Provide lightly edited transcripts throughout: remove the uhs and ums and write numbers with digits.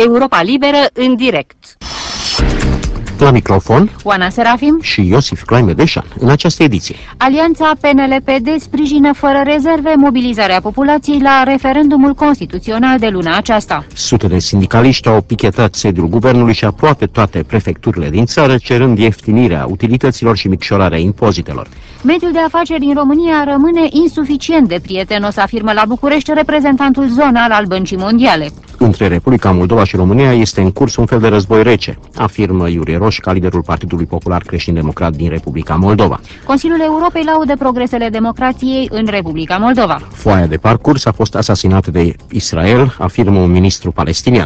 Europa Liberă în direct. La microfon, Oana Serafim și Iosif Claime-Deșan. În această ediție, Alianța PNL-PD sprijină fără rezerve mobilizarea populației la referendumul constituțional de luna aceasta. sute de sindicaliști au pichetat sediul guvernului și aproape toate prefecturile din țară, cerând ieftinirea utilităților și micșorarea impozitelor. Mediul de afaceri din România rămâne insuficient de prietenos, afirmă la București reprezentantul zonal al Băncii Mondiale. Între Republica Moldova și România este în curs un fel de război rece, afirmă Iurie Roșca, liderul Partidului Popular Creștin-Democrat din Republica Moldova. Consiliul Europei laudă progresele democrației în Republica Moldova. Foaia de parcurs a fost asasinată de Israel, afirmă un ministru palestinian.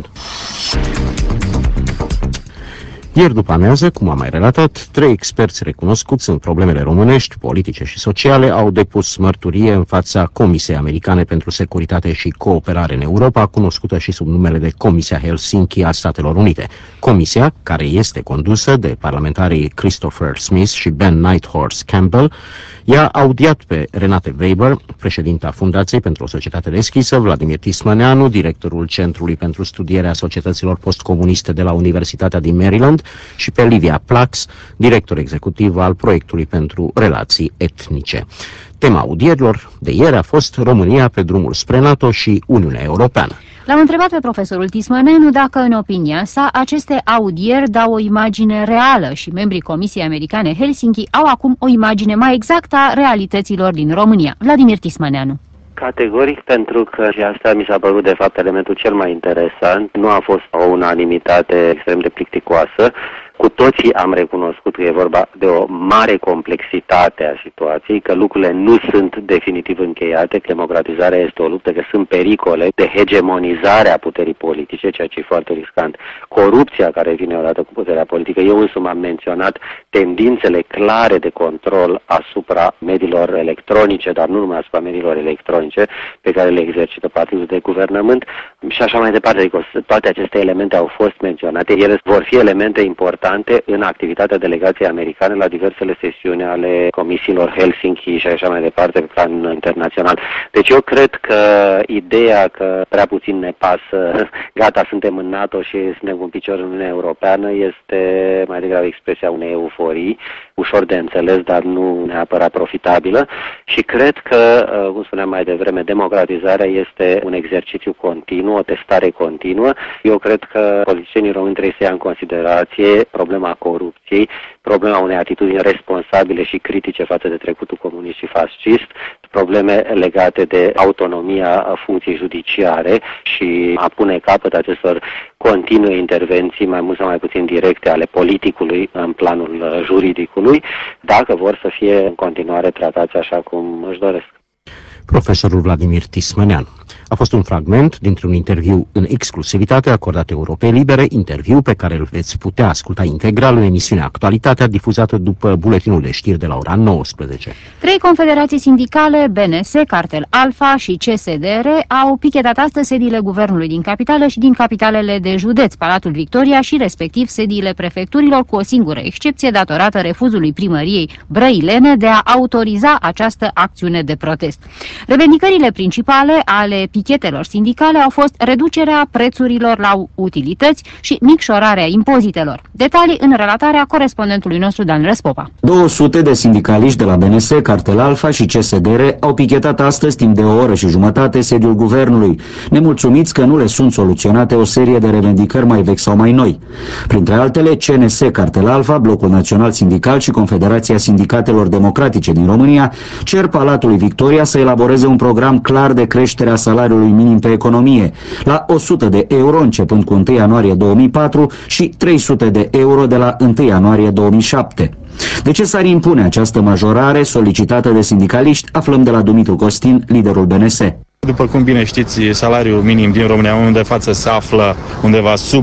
Ieri după amiază, cum am mai relatat, 3 experți recunoscuți în problemele românești, politice și sociale au depus mărturie în fața Comisiei Americane pentru Securitate și Cooperare în Europa, cunoscută și sub numele de Comisia Helsinki a Statelor Unite. Comisia, care este condusă de parlamentarii Christopher Smith și Ben Nighthorse Campbell, i-a audiat pe Renate Weber, președinta Fundației pentru o Societate Deschisă, Vladimir Tismăneanu, directorul Centrului pentru Studierea Societăților Postcomuniste de la Universitatea din Maryland, și pe Livia Plax, director executiv al Proiectului pentru Relații Etnice. Tema audierilor de ieri a fost România pe drumul spre NATO și Uniunea Europeană. L-am întrebat pe profesorul Tismăneanu dacă, în opinia sa, aceste audieri dau o imagine reală și membrii Comisiei Americane Helsinki au acum o imagine mai exactă a realităților din România. Vladimir Tismăneanu. Categoric, pentru că și asta mi s-a părut de fapt elementul cel mai interesant. Nu a fost o unanimitate extrem de plicticoasă. Cu toții am recunoscut că e vorba de o mare complexitate a situației, că lucrurile nu sunt definitiv încheiate, că democratizarea este o luptă, că sunt pericole de hegemonizare a puterii politice, ceea ce e foarte riscant. Corupția care vine odată cu puterea politică. Eu însumi am menționat tendințele clare de control asupra mediilor electronice, dar nu numai asupra mediilor electronice, pe care le exercită partidul de guvernământ și așa mai departe. Adică toate aceste elemente au fost menționate. Ele vor fi elemente importante în activitatea delegației americane la diversele sesiuni ale comisiilor Helsinki și așa mai departe pe plan internațional. Deci eu cred că ideea că prea puțin ne pasă, gata, suntem în NATO și suntem cu un picior în Uniunea Europeană, este mai degrabă expresia unei euforii, ușor de înțeles, dar nu neapărat profitabilă. Și cred că, cum spuneam mai devreme, democratizarea este un exercițiu continuu, o testare continuă. Eu cred că politicienii români trebuie să ia în considerație problema corupției, problema unei atitudini responsabile și critice față de trecutul comunist și fascist, probleme legate de autonomia funcției judiciare și a pune capăt acestor continue intervenții, mai mult sau mai puțin directe, ale politicului în planul juridicului, dacă vor să fie în continuare tratați așa cum își doresc. Profesorul Vladimir Tismăneanu. A fost un fragment dintr-un interviu în exclusivitate acordat Europei Libere, interviu pe care îl veți putea asculta integral în emisiunea Actualitatea, difuzată după buletinul de știri de la ora 19. 3 confederații sindicale, BNS, Cartel Alfa și CSDR, au pichetat astăzi sediile guvernului din capitală și din capitalele de județ, Palatul Victoria și respectiv sediile prefecturilor, cu o singură excepție datorată refuzului primăriei Brăilene de a autoriza această acțiune de protest. Revendicările principale ale pichetelor sindicale au fost reducerea prețurilor la utilități și micșorarea impozitelor. Detalii în relatarea corespondentului nostru Dan Răspopa. 200 de sindicaliști de la BNS, Cartel Alfa și CSDR au pichetat astăzi timp de o oră și jumătate sediul guvernului, nemulțumiți că nu le sunt soluționate o serie de revendicări mai vechi sau mai noi. Printre altele, CNS, Cartel Alfa, Blocul Național Sindical și Confederația Sindicatelor Democratice din România cer Palatului Victoria să elaboreze un program clar de creștere a salariului minim pe economie, la 100 de euro începând cu 1 ianuarie 2004 și 300 de euro de la 1 ianuarie 2007. De ce s-ar impune această majorare solicitată de sindicaliști, aflăm de la Dumitru Costin, liderul BNS. După cum bine știți, salariul minim din România în de față se află undeva sub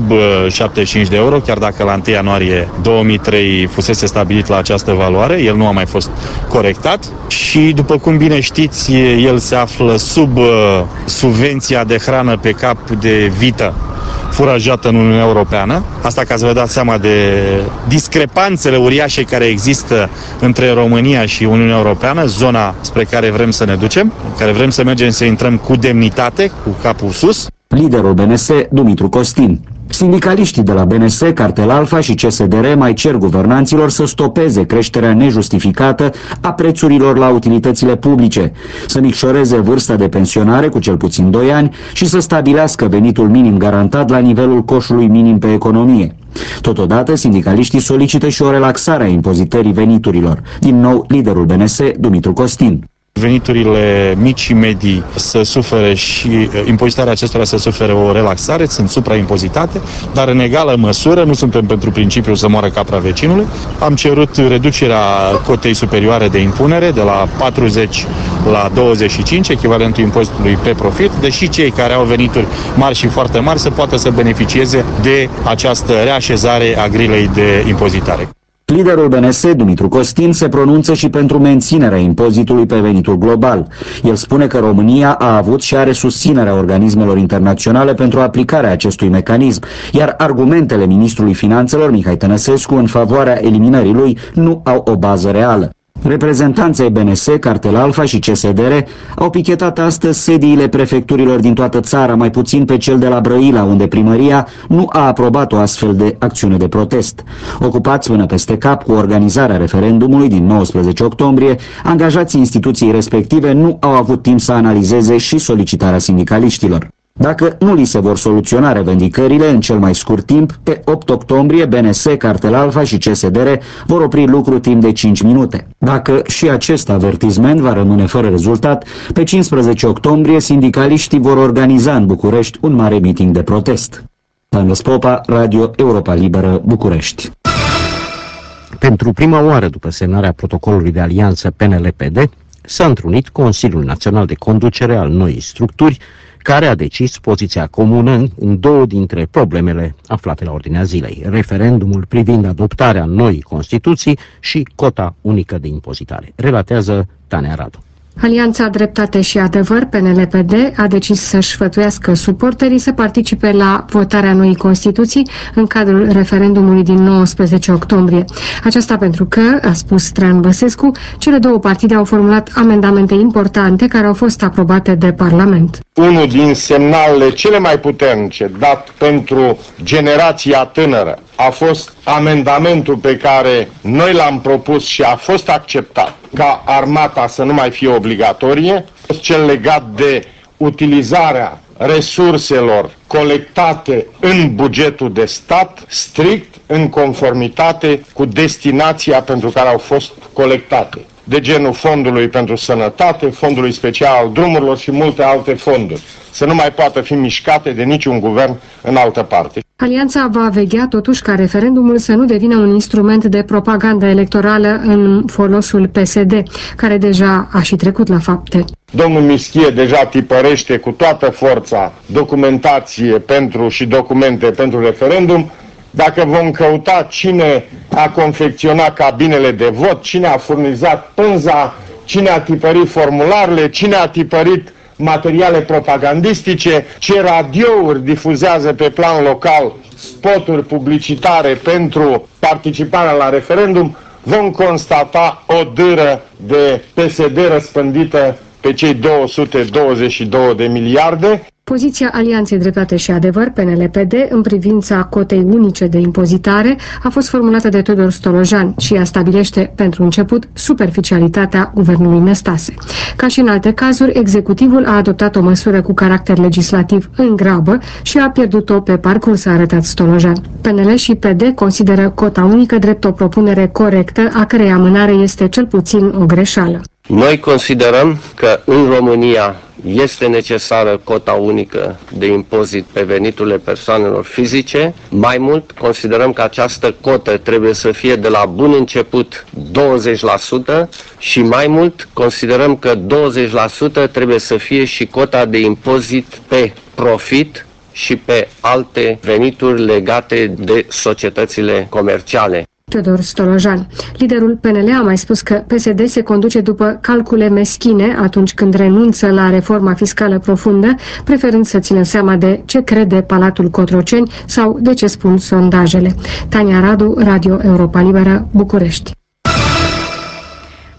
75 de euro, chiar dacă la 1 ianuarie 2003 fusese stabilit la această valoare, el nu a mai fost corectat și după cum bine știți, el se află sub subvenția de hrană pe cap de vită furajată în Uniunea Europeană. Asta ca să vă dați seama de discrepanțele uriașe care există între România și Uniunea Europeană, zona spre care vrem să ne ducem, care vrem să mergem să intrăm cu demnitate, cu capul sus. Liderul BNS, Dumitru Costin. Sindicaliștii de la BNS, Cartel Alfa și CSDR mai cer guvernanților să stopeze creșterea nejustificată a prețurilor la utilitățile publice, să micșoreze vârsta de pensionare cu cel puțin 2 ani și să stabilească venitul minim garantat la nivelul coșului minim pe economie. Totodată, sindicaliștii solicită și o relaxare a impozitării veniturilor. Din nou, liderul BNS, Dumitru Costin. Veniturile mici și medii să sufere și impozitarea acestora să sufere o relaxare, sunt supraimpozitate, dar în egală măsură, nu suntem pentru principiul să moară capra vecinului. Am cerut reducerea cotei superioare de impunere de la 40 la 25, echivalentul impozitului pe profit, deși cei care au venituri mari și foarte mari să poată să beneficieze de această reașezare a grilei de impozitare. Liderul BNS, Dumitru Costin, se pronunță și pentru menținerea impozitului pe venitul global. El spune că România a avut și are susținerea organismelor internaționale pentru aplicarea acestui mecanism, iar argumentele ministrului Finanțelor, Mihai Tănăsescu, în favoarea eliminării lui nu au o bază reală. Reprezentanții BNS, Cartel Alfa și CSDR au pichetat astăzi sediile prefecturilor din toată țara, mai puțin pe cel de la Brăila, unde primăria nu a aprobat o astfel de acțiune de protest. Ocupați până peste cap cu organizarea referendumului din 19 octombrie, angajații instituției respective nu au avut timp să analizeze și solicitarea sindicaliștilor. Dacă nu li se vor soluționa revendicările în cel mai scurt timp, pe 8 octombrie BNS, Cartel Alfa și CSDR vor opri lucru timp de 5 minute. Dacă și acest avertisment va rămâne fără rezultat, pe 15 octombrie sindicaliștii vor organiza în București un mare meeting de protest. Daniel Popa, Radio Europa Liberă, București. Pentru prima oară după semnarea protocolului de alianță PNL-PD, s-a întrunit Consiliul Național de Conducere al noii structuri, care a decis poziția comună în 2 dintre problemele aflate la ordinea zilei: referendumul privind adoptarea noii Constituții și cota unică de impozitare. Relatează Tania Radu. Alianța Dreptate și Adevăr, PNL-PD, a decis să-și sfătuiască suporterii să participe la votarea noii Constituții în cadrul referendumului din 19 octombrie. Aceasta pentru că, a spus Traian Băsescu, cele 2 partide au formulat amendamente importante care au fost aprobate de Parlament. Unul din semnalele cele mai puternice dat pentru generația tânără a fost amendamentul pe care noi l-am propus și a fost acceptat, ca armata să nu mai fie obligatorie, cel legat de utilizarea resurselor colectate în bugetul de stat, strict în conformitate cu destinația pentru care au fost colectate, de genul Fondului pentru Sănătate, Fondului Special al Drumurilor și multe alte fonduri, să nu mai poată fi mișcate de niciun guvern în altă parte. Alianța va veghea totuși ca referendumul să nu devină un instrument de propagandă electorală în folosul PSD, care deja a și trecut la fapte. Domnul Mischie deja tipărește cu toată forța documentație și documente pentru referendum. Dacă vom căuta cine a confecționat cabinele de vot, cine a furnizat pânza, cine a tipărit formularele, cine a tipărit materiale propagandistice, ce radiouri difuzează pe plan local spoturi publicitare pentru participarea la referendum, vom constata o dâră de PSD răspândită pe cei 222 de miliarde. Poziția Alianței Dreptate și Adevăr, PNL-PD, în privința cotei unice de impozitare a fost formulată de Tudor Stolojan și ea stabilește, pentru început, superficialitatea guvernului Năstase. Ca și în alte cazuri, executivul a adoptat o măsură cu caracter legislativ în grabă și a pierdut-o pe parcurs, a arătat Stolojan. PNL și PD consideră cota unică drept o propunere corectă, a cărei amânare este cel puțin o greșeală. Noi considerăm că în România este necesară cota unică de impozit pe veniturile persoanelor fizice. Mai mult, considerăm că această cotă trebuie să fie de la bun început 20% și mai mult, considerăm că 20% trebuie să fie și cota de impozit pe profit și pe alte venituri legate de societățile comerciale. Tudor Stolojan. Liderul PNL a mai spus că PSD se conduce după calcule meschine atunci când renunță la reforma fiscală profundă, preferând să țină seama de ce crede Palatul Cotroceni sau de ce spun sondajele. Tania Radu, Radio Europa Liberă, București.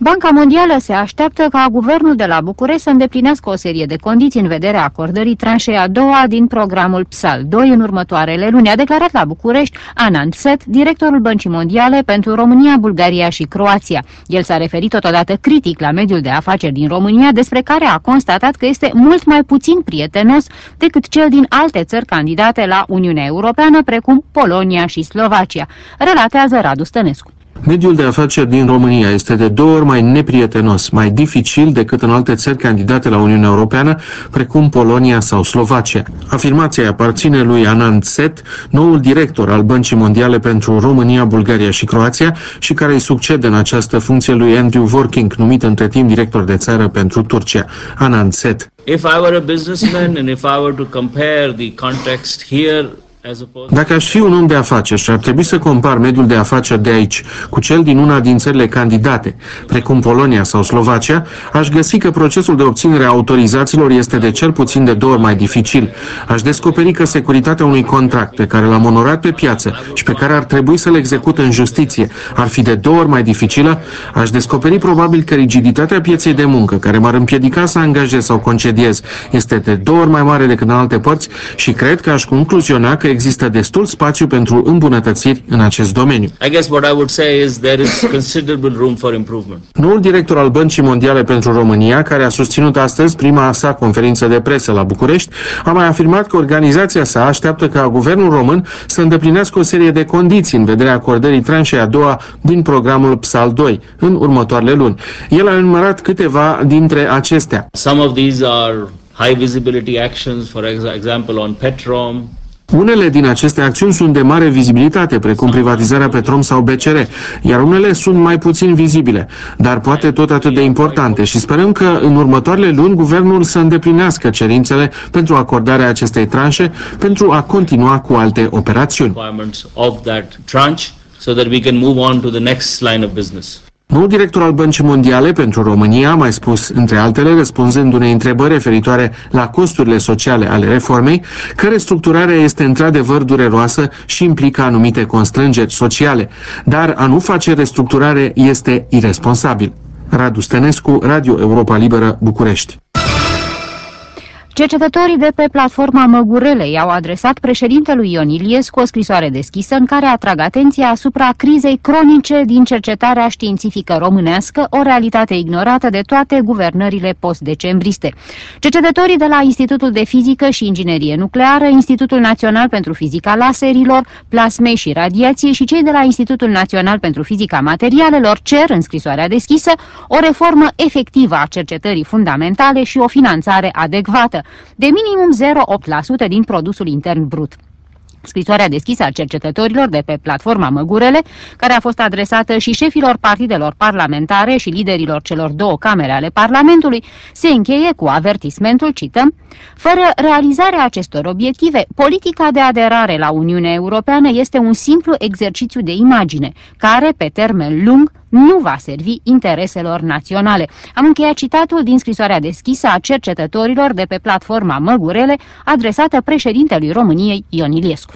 Banca Mondială se așteaptă ca guvernul de la București să îndeplinească o serie de condiții în vederea acordării tranșei a doua din programul PSAL 2 în următoarele luni, a declarat la București Anand Seth, directorul Băncii Mondiale pentru România, Bulgaria și Croația. El s-a referit totodată critic la mediul de afaceri din România, despre care a constatat că este mult mai puțin prietenos decât cel din alte țări candidate la Uniunea Europeană, precum Polonia și Slovacia, relatează Radu Stănescu. Mediul de afaceri din România este de 2 ori mai neprietenos, mai dificil decât în alte țări candidate la Uniunea Europeană, precum Polonia sau Slovacia. Afirmația aparține lui Anand Seth, noul director al Băncii Mondiale pentru România, Bulgaria și Croația și care îi succede în această funcție lui Andrew Working, numit între timp director de țară pentru Turcia. Anand Seth. If I were a businessman and if I were to compare the context here, dacă aș fi un om de afaceri și ar trebui să compar mediul de afaceri de aici cu cel din una din țările candidate, precum Polonia sau Slovacia, aș găsi că procesul de obținere a autorizațiilor este de cel puțin de 2 ori mai dificil. Aș descoperi că securitatea unui contract pe care l-am onorat pe piață și pe care ar trebui să-l execut în justiție ar fi de 2 ori mai dificilă. Aș descoperi probabil că rigiditatea pieței de muncă, care m-ar împiedica să angajez sau concediez, este de 2 ori mai mare decât în alte părți și cred că aș concluziona că există destul spațiu pentru îmbunătățiri în acest domeniu. I guess what I would say is there is considerable room for improvement. Noul director al Băncii Mondiale pentru România, care a susținut astăzi prima sa conferință de presă la București, a mai afirmat că organizația sa așteaptă ca guvernul român să îndeplinească o serie de condiții în vederea acordării tranșei a doua din programul PSAL 2 în următoarele luni. El a enumerat câteva dintre acestea. Some of these are high visibility actions, for example on Petrom. Unele din aceste acțiuni sunt de mare vizibilitate, precum privatizarea Petrom sau BCR, iar unele sunt mai puțin vizibile, dar poate tot atât de importante și sperăm că în următoarele luni guvernul să îndeplinească cerințele pentru acordarea acestei tranșe pentru a continua cu alte operațiuni. Noul director al Băncii Mondiale pentru România a mai spus, între altele, răspunzând unei întrebări referitoare la costurile sociale ale reformei, că restructurarea este într-adevăr dureroasă și implică anumite constrângeri sociale, dar a nu face restructurare este iresponsabil. Radu Stănescu, Radio Europa Liberă, București. Cercetătorii de pe platforma Măgurele i-au adresat președintelui Ion Iliescu o scrisoare deschisă în care atrag atenția asupra crizei cronice din cercetarea științifică românească, o realitate ignorată de toate guvernările post-decembriste. Cercetătorii de la Institutul de Fizică și Inginerie Nucleară, Institutul Național pentru Fizica Laserilor, Plasmei și Radiației și cei de la Institutul Național pentru Fizica Materialelor cer în scrisoarea deschisă o reformă efectivă a cercetării fundamentale și o finanțare adecvată, de minimum 0,8% din produsul intern brut. Scrisoarea deschisă a cercetătorilor de pe platforma Măgurele, care a fost adresată și șefilor partidelor parlamentare și liderilor celor 2 camere ale Parlamentului, se încheie cu avertismentul, cităm, fără realizarea acestor obiective, politica de aderare la Uniunea Europeană este un simplu exercițiu de imagine, care, pe termen lung, nu va servi intereselor naționale. Am încheiat citatul din scrisoarea deschisă a cercetătorilor de pe platforma Măgurele, adresată președintelui României Ion Iliescu.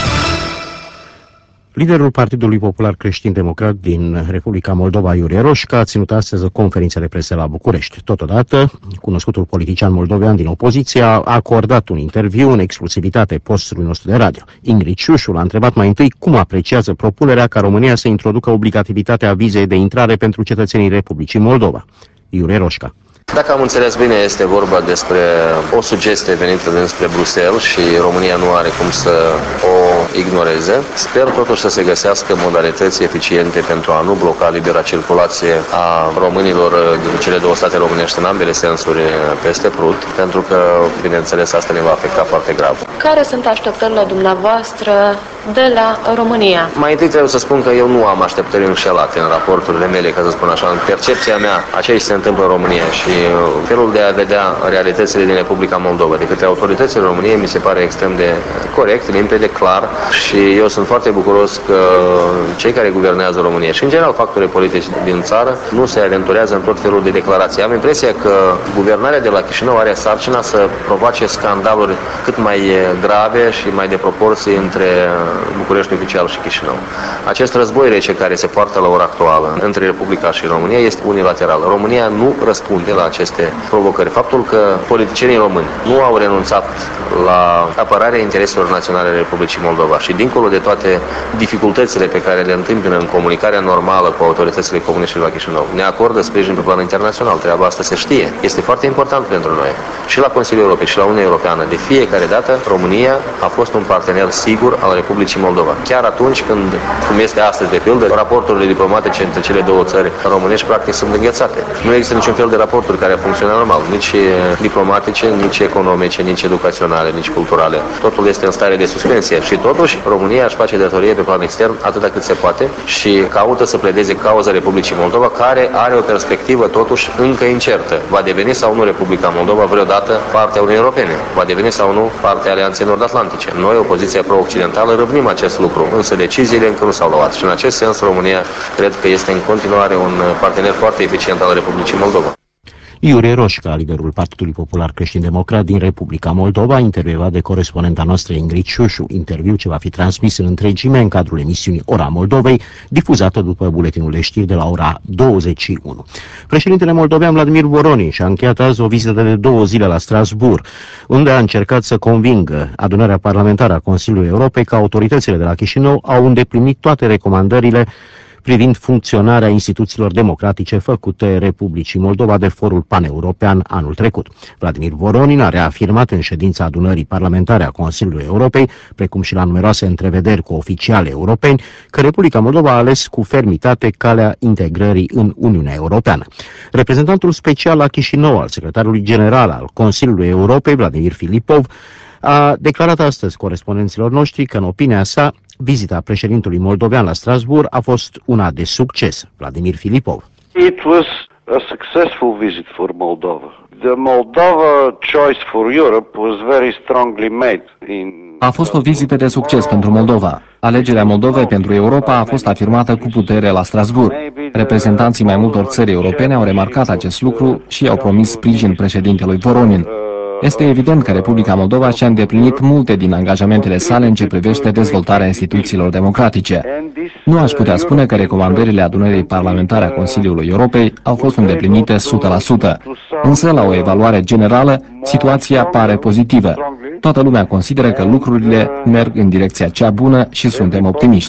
Liderul Partidului Popular Creștin-Democrat din Republica Moldova, Iurie Roșca, a ținut astăzi o conferință de presă la București. Totodată, cunoscutul politician moldovean din opoziție a acordat un interviu în exclusivitate postului nostru de radio. Ingrid Șușu l-a întrebat mai întâi cum apreciază propunerea ca România să introducă obligativitatea vizei de intrare pentru cetățenii Republicii Moldova. Iurie Roșca. Dacă am înțeles bine, este vorba despre o sugestie venită dinspre Bruxelles și România nu are cum să o ignoreze. Sper totuși să se găsească modalități eficiente pentru a nu bloca libera circulație a românilor din cele 2 state românești în ambele sensuri peste Prut, pentru că, bineînțeles, asta ne va afecta foarte grav. Care sunt așteptările dumneavoastră de la România? Mai întâi trebuie să spun că eu nu am așteptări înșelate în raporturile mele, ca să spun așa, în percepția mea a ceea ce se întâmplă în România și felul de a vedea realitățile din Republica Moldova de către autoritățile României mi se pare extrem de corect, limpede, clar și eu sunt foarte bucuros că cei care guvernează România și în general factorii politici din țară nu se aventurează în tot felul de declarații. Am impresia că guvernarea de la Chișinău are sarcina să provoace scandaluri cât mai grave și mai de proporții între București oficial și Chișinău. Acest război rece care se poartă la ora actuală între Republica și România este unilateral. România nu răspunde la aceste provocări. Faptul că politicienii români nu au renunțat la apărarea intereselor naționale ale Republicii Moldova și dincolo de toate dificultățile pe care le întâmpină în comunicarea normală cu autoritățile comuniste la Chișinău, ne acordă sprijin pe plan internațional. Treaba asta se știe. Este foarte important pentru noi. Și la Consiliul Europei și la Uniunea Europeană, de fiecare dată, România a fost un partener sigur al Republicii Moldova. Chiar atunci când, cum este astăzi de pildă, raporturile diplomatice între cele două țări românești practic sunt înghețate. Nu există niciun fel de raporturi care funcționează normal, nici diplomatice, nici economice, nici educaționale, nici culturale. Totul este în stare de suspensie și totuși România își face datorie pe plan extern atâta cât se poate și caută să pledeze cauza Republicii Moldova, care are o perspectivă totuși încă incertă. Va deveni sau nu Republica Moldova vreodată partea Uniunii Europene? Va deveni sau nu partea Alianței Nord-Atlantice? Noi, opoziția pro-occidentală, râvnim acest lucru, însă deciziile încă nu s-au luat și în acest sens România cred că este în continuare un partener foarte eficient al Republicii Moldova. Iurie Roșca, liderul Partidului Popular Creștin-Democrat din Republica Moldova, intervievat de corespondenta noastră Ingrid Șușu, interviu ce va fi transmis în întregime în cadrul emisiunii Ora Moldovei, difuzată după buletinul de știri de la ora 21. Președintele moldovean Vladimir Voronin și-a încheiat azi o vizită de 2 zile la Strasbourg, unde a încercat să convingă adunarea parlamentară a Consiliului Europei că autoritățile de la Chișinău au îndeplinit toate recomandările privind funcționarea instituțiilor democratice făcute Republicii Moldova de Forul Paneuropean anul trecut. Vladimir Voronin a reafirmat în ședința adunării parlamentare a Consiliului Europei, precum și la numeroase întrevederi cu oficiali europeni, că Republica Moldova a ales cu fermitate calea integrării în Uniunea Europeană. Reprezentantul special la Chișinău al secretarului general al Consiliului Europei, Vladimir Filipov, a declarat astăzi corespondenților noștri că, în opinia sa, vizita președintelui moldovean la Strasbourg a fost una de succes. Vladimir Filipov. It was a successful visit for Moldova. The Moldova choice for Europe was very strongly made A fost o vizită de succes pentru Moldova. Alegerea Moldovei pentru Europa a fost afirmată cu putere la Strasbourg. Reprezentanții mai multor țări europene au remarcat acest lucru și au promis sprijin președintelui Voronin. Este evident că Republica Moldova și-a îndeplinit multe din angajamentele sale în ce privește dezvoltarea instituțiilor democratice. Nu aș putea spune că recomandările adunării parlamentare a Consiliului Europei au fost îndeplinite 100%. Însă, la o evaluare generală, situația pare pozitivă. Toată lumea consideră că lucrurile merg în direcția cea bună și suntem optimiști.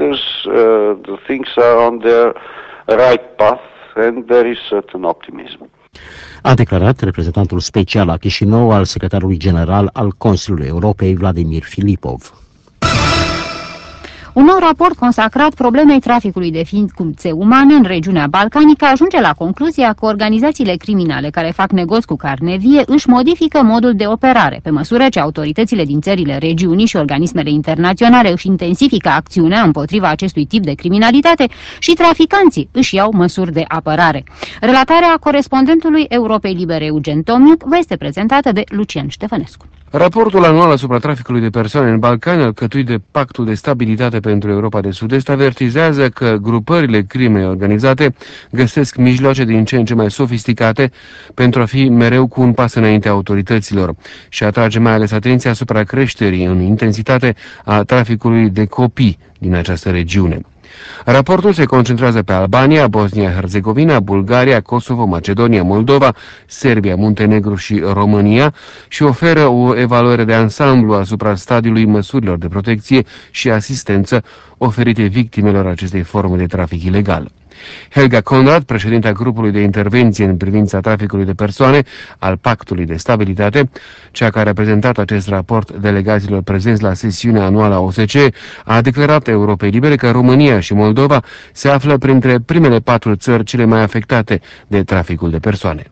A declarat reprezentantul special la Chișinău al secretarului general al Consiliului Europei, Vladimir Filipov. Un nou raport consacrat problemei traficului de ființe umane în regiunea balcanică ajunge la concluzia că organizațiile criminale care fac negoți cu carne vie își modifică modul de operare, pe măsură ce autoritățile din țările regiunii și organismele internaționale își intensifică acțiunea împotriva acestui tip de criminalitate și traficanții își iau măsuri de apărare. Relatarea corespondentului Europei Libere Eugen Tomiuc vă este prezentată de Lucian Ștefănescu. Raportul anual asupra traficului de persoane în Balcani, alcătuit de Pactul de Stabilitate pentru Europa de Sud-Est, avertizează că grupările crimei organizate găsesc mijloace din ce în ce mai sofisticate pentru a fi mereu cu un pas înainte autorităților și atrage mai ales atenția asupra creșterii în intensitate a traficului de copii din această regiune. Raportul se concentrează pe Albania, Bosnia-Herzegovina, Bulgaria, Kosovo, Macedonia, Moldova, Serbia, Muntenegru și România și oferă o evaluare de ansamblu asupra stadiului măsurilor de protecție și asistență oferite victimelor acestei forme de trafic ilegal. Helga Conrad, președinta grupului de intervenție în privința traficului de persoane al Pactului de Stabilitate, cea care a prezentat acest raport delegaților prezenți la sesiunea anuală a OSCE, a declarat Europei Libere că România și Moldova se află printre primele 4 țări cele mai afectate de traficul de persoane.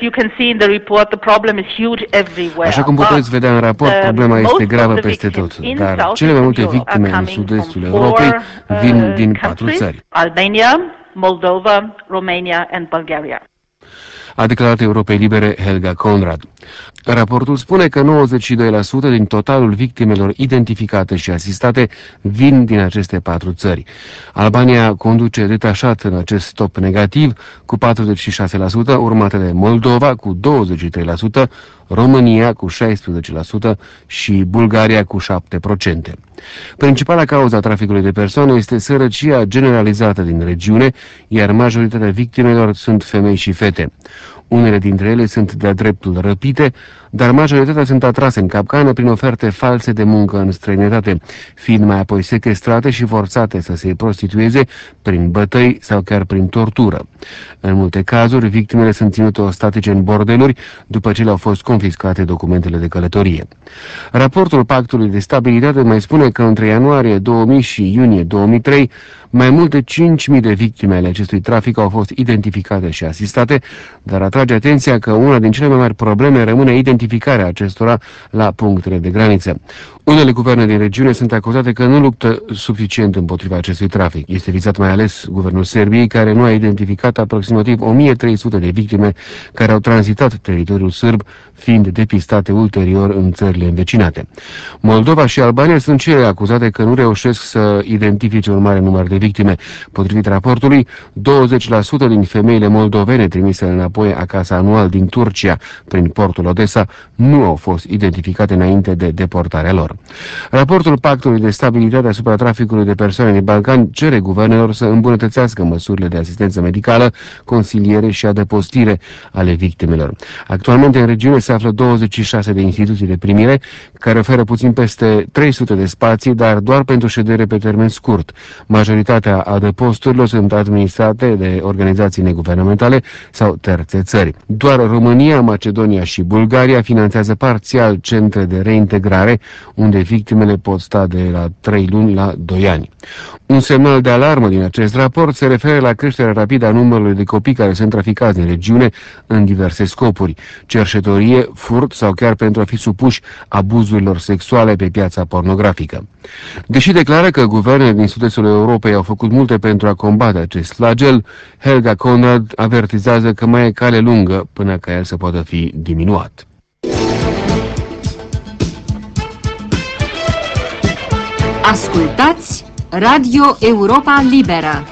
Așa cum puteți vedea în raport, problema este gravă peste tot, dar cele mai multe victime în sud-estul Europei vin din 4 țări. Albania, Moldova, Romania and Bulgaria. A declarat Europei Libere Helga Conrad. Raportul spune că 92% din totalul victimelor identificate și asistate vin din aceste 4 țări. Albania conduce detașat în acest top negativ cu 46%, urmată de Moldova cu 23%, România cu 16% și Bulgaria cu 7%. Principala cauza traficului de persoane este sărăcia generalizată din regiune, iar majoritatea victimelor sunt femei și fete. Unele dintre ele sunt de-a dreptul răpite, dar majoritatea sunt atrase în capcană prin oferte false de muncă în străinătate, fiind mai apoi sequestrate și forțate să se prostitueze prin bătăi sau chiar prin tortură. În multe cazuri, victimele sunt ținute ostatice în bordeluri după ce le-au fost confiscate documentele de călătorie. Raportul Pactului de Stabilitate mai spune că între ianuarie 2000 și iunie 2003, mai mult de 5.000 de victime ale acestui trafic au fost identificate și asistate, dar atrage atenția că una din cele mai mari probleme rămâne identificarea acestora la punctele de graniță. Unele guverne din regiune sunt acuzate că nu luptă suficient împotriva acestui trafic. Este vizat mai ales guvernul Serbiei, care nu a identificat aproximativ 1300 de victime care au tranzitat teritoriul sârb, fiind depistate ulterior în țările învecinate. Moldova și Albania sunt cele acuzate că nu reușesc să identifice un mare număr de victime. Potrivit raportului, 20% din femeile moldovene trimise înapoi acasă anual din Turcia prin portul Odessa nu au fost identificate înainte de deportarea lor. Raportul Pactului de Stabilitate asupra traficului de persoane din Balcani cere guvernelor să îmbunătățească măsurile de asistență medicală, consiliere și adăpostire ale victimelor. Actualmente în regiune se află 26 de instituții de primire care oferă puțin peste 300 de spații, dar doar pentru ședere pe termen scurt. Majoritatea adăposturilor sunt administrate de organizații neguvernamentale sau terțe țări. Doar România, Macedonia și Bulgaria finanțează parțial centre de reintegrare, unde victimele pot sta de la 3 luni la 2 ani. Un semnal de alarmă din acest raport se referă la creșterea rapidă a numărului de copii care sunt traficați în regiune în diverse scopuri, cerșetorie, furt sau chiar pentru a fi supuși abuzurilor sexuale pe piața pornografică. Deși declară că guvernele din sud-estul Europei au făcut multe pentru a combate acest flagel, Helga Conrad avertizează că mai e cale lungă până ca el să poată fi diminuat. Ascultați Radio Europa Liberă.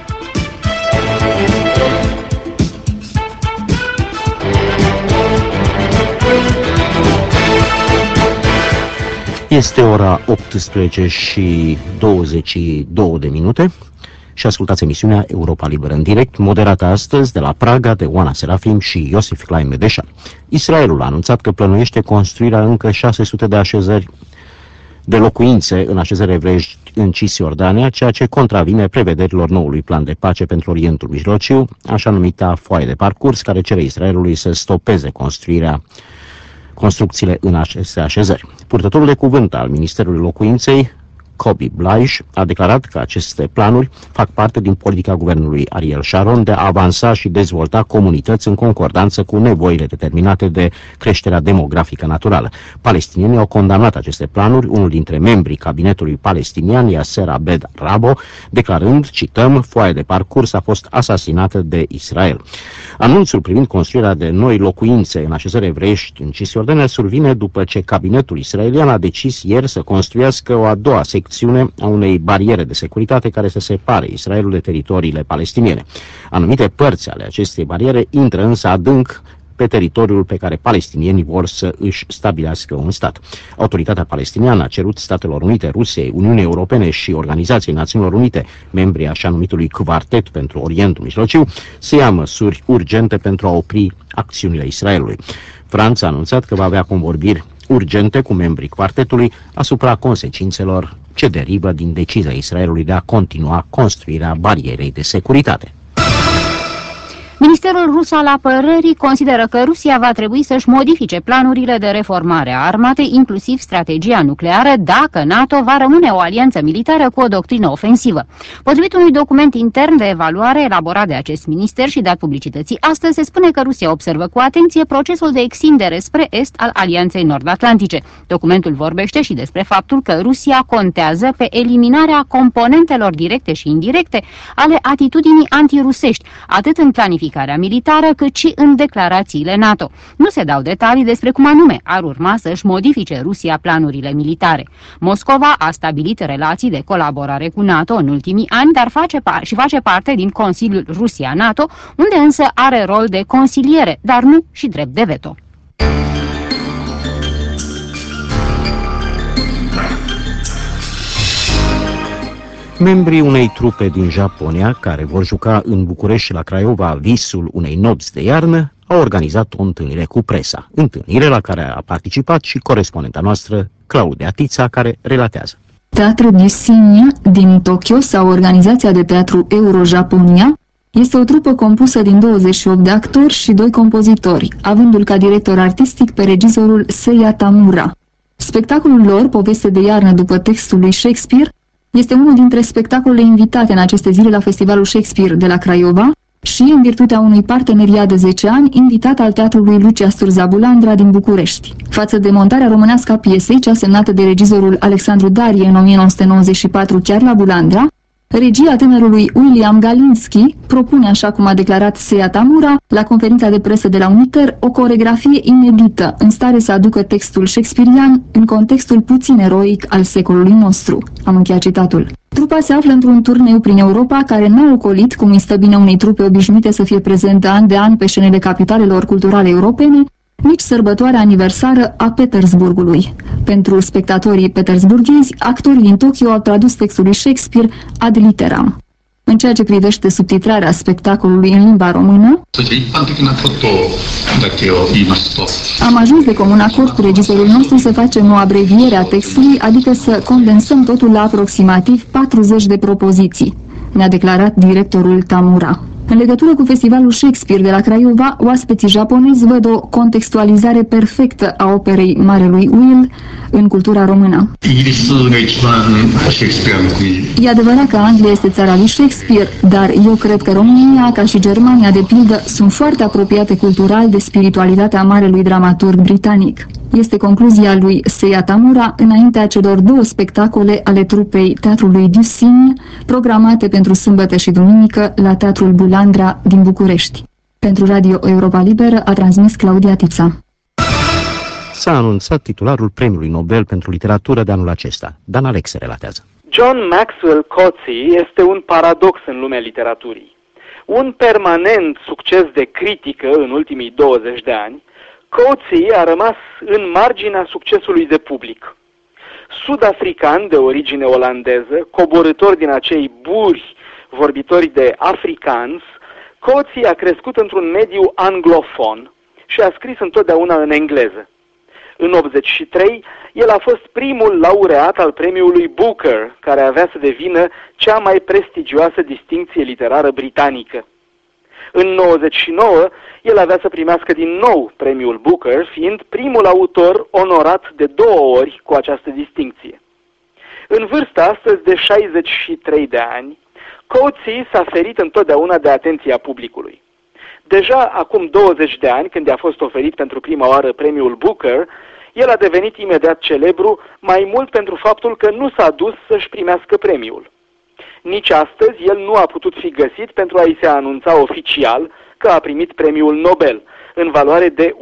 Este ora 18 și 22 de minute și ascultați emisiunea Europa Liberă în direct, moderată astăzi de la Praga de Oana Serafim și Iosif Klein Medeșa. Israelul a anunțat că plănuiește construirea încă 600 de așezări de locuințe în așezări evreiești în Cisjordania, ceea ce contravine prevederilor noului plan de pace pentru Orientul Mijlociu, așa numita foaie de parcurs, care cere Israelului să stopeze construcțiile în aceste așezări. Purtătorul de cuvânt al Ministerului Locuinței, Kobi Blaish, a declarat că aceste planuri fac parte din politica guvernului Ariel Sharon de a avansa și dezvolta comunități în concordanță cu nevoile determinate de creșterea demografică naturală. Palestinienii au condamnat aceste planuri, unul dintre membrii cabinetului palestinian, Yasser Abed Rabo, declarând, cităm, foaia de parcurs a fost asasinată de Israel. Anunțul privind construirea de noi locuințe în așezări evreiești în Cisjordania survine după ce cabinetul israelian a decis ieri să construiască o a doua secțiune a unei bariere de securitate care să separe Israelul de teritoriile palestiniene. Anumite părți ale acestei bariere intră însă adânc pe teritoriul pe care palestinienii vor să își stabilească un stat. Autoritatea palestiniană a cerut Statelor Unite, Rusiei, Uniunii Europene și Organizației Națiunilor Unite, membrii așa numitului Quartet pentru Orientul Mijlociu, să ia măsuri urgente pentru a opri acțiunile Israelului. Franța a anunțat că va avea convorbiri urgente cu membrii quartetului asupra consecințelor ce derivă din decizia Israelului de a continua construirea barierei de securitate. Ministerul rus al apărării consideră că Rusia va trebui să-și modifice planurile de reformare a armatei, inclusiv strategia nucleară, dacă NATO va rămâne o alianță militară cu o doctrină ofensivă. Potrivit unui document intern de evaluare elaborat de acest minister și dat publicității astăzi, se spune că Rusia observă cu atenție procesul de extindere spre est al Alianței Nord-Atlantice. Documentul vorbește și despre faptul că Rusia contează pe eliminarea componentelor directe și indirecte ale atitudinii antirusești, atât în planificarea implicarea militară, cât și în declarațiile NATO. Nu se dau detalii despre cum anume ar urma să-și modifice Rusia planurile militare. Moscova a stabilit relații de colaborare cu NATO în ultimii ani, dar face parte din Consiliul Rusia-NATO, unde însă are rol de consiliere, dar nu și drept de veto. Membrii unei trupe din Japonia, care vor juca în București și la Craiova visul unei nopți de iarnă, au organizat o întâlnire cu presa. Întâlnire la care a participat și corespondența noastră, Claudia Tița, care relatează. Teatrul Gyusinya din Tokyo sau Organizația de Teatru Euro-Japonia este o trupă compusă din 28 de actori și 2 compozitori, avându-l ca director artistic pe regizorul Seiya Tamura. Spectacolul lor, Poveste de iarnă după textul lui Shakespeare, este unul dintre spectacolele invitate în aceste zile la Festivalul Shakespeare de la Craiova și, în virtutea unui parteneriat de 10 ani, invitat al teatrului Lucia Sturza Bulandra din București. Față de montarea românească a piesei, cea semnată de regizorul Alexandru Darie în 1994 chiar la Bulandra, regia tânărului William Galinski propune, așa cum a declarat Seiya Tamura la conferința de presă de la Uniter, o coreografie inedită, în stare să aducă textul shakespearian în contextul puțin eroic al secolului nostru. Am încheiat citatul. Trupa se află într-un turneu prin Europa care n-a ocolit, cum îi stă bine unei trupe obișnuite să fie prezentă an de an pe scenele capitalelor culturale europene, nici sărbătoarea aniversară a Petersburgului. Pentru spectatorii petersburghezi, actorii din Tokyo au tradus textul lui Shakespeare ad literam. În ceea ce privește subtitrarea spectacolului în limba română, am ajuns de comun acord cu regizorul nostru să facem o abreviere a textului, adică să condensăm totul la aproximativ 40 de propoziții, ne-a declarat directorul Tamura. În legătură cu festivalul Shakespeare de la Craiova, oaspeții japonezi văd o contextualizare perfectă a operei Marelui Will în cultura română. E adevărat că Anglia este țara lui Shakespeare, dar eu cred că România, ca și Germania, de pildă, sunt foarte apropiate cultural de spiritualitatea marelui dramaturg britanic. Este concluzia lui Seiya Tamura înaintea celor 2 spectacole ale trupei Teatrului Gyusinya, programate pentru sâmbătă și duminică la Teatrul Bulandra din București. Pentru Radio Europa Liberă a transmis Claudia Tița. S-a anunțat titularul Premiului Nobel pentru literatură de anul acesta. Dan Alexe relatează. John Maxwell Coetzee este un paradox în lumea literaturii. Un permanent succes de critică în ultimii 20 de ani, Coetzee a rămas în marginea succesului de public. Sud-african de origine olandeză, coborâtor din acei buri vorbitori de afrikaans, Coetzee a crescut într-un mediu anglofon și a scris întotdeauna în engleză. În 83, el a fost primul laureat al premiului Booker, care avea să devină cea mai prestigioasă distincție literară britanică. În 99, el avea să primească din nou premiul Booker, fiind primul autor onorat de 2 ori cu această distincție. În vârsta astăzi de 63 de ani, Coetzee s-a ferit întotdeauna de atenția publicului. Deja acum 20 de ani, când i-a fost oferit pentru prima oară premiul Booker, el a devenit imediat celebru, mai mult pentru faptul că nu s-a dus să-și primească premiul. Nici astăzi el nu a putut fi găsit pentru a-i se anunța oficial că a primit premiul Nobel, în valoare de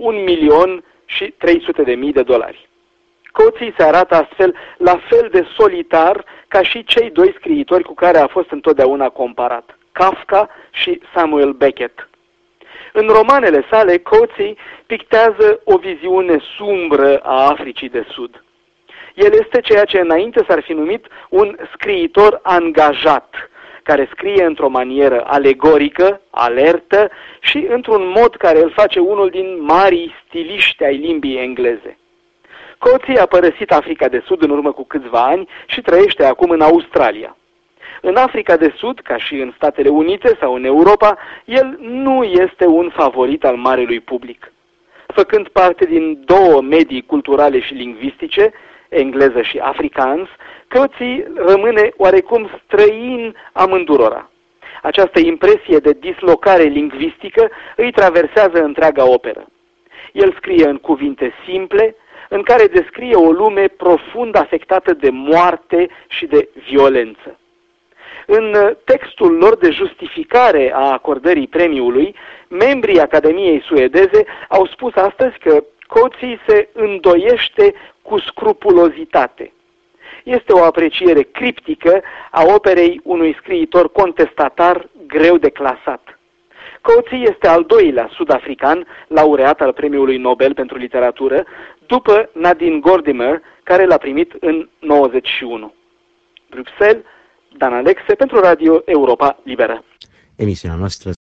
$1.300.000. Coetzee se arată astfel la fel de solitar ca și cei 2 scriitori cu care a fost întotdeauna comparat, Kafka și Samuel Beckett. În romanele sale, Coetzee pictează o viziune sumbră a Africii de Sud. El este ceea ce înainte s-ar fi numit un scriitor angajat, care scrie într-o manieră alegorică, alertă și într-un mod care îl face unul din marii stiliști ai limbii engleze. Coetzee a părăsit Africa de Sud în urmă cu câțiva ani și trăiește acum în Australia. În Africa de Sud, ca și în Statele Unite sau în Europa, el nu este un favorit al marelui public. Făcând parte din 2 medii culturale și lingvistice, engleză și afrikaans, Coetzee rămâne oarecum străin amândurora. Această impresie de dislocare lingvistică îi traversează întreaga operă. El scrie în cuvinte simple, în care descrie o lume profund afectată de moarte și de violență. În textul lor de justificare a acordării premiului, membrii Academiei suedeze au spus astăzi că Coetzee se îndoiește cu scrupulozitate. Este o apreciere criptică a operei unui scriitor contestatar greu de clasat. Coetzee este al doilea sud-african laureat al Premiului Nobel pentru literatură, după Nadine Gordimer, care l-a primit în 91. Bruxelles, Dan Alexe pentru Radio Europa Liberă. Emisiunea noastră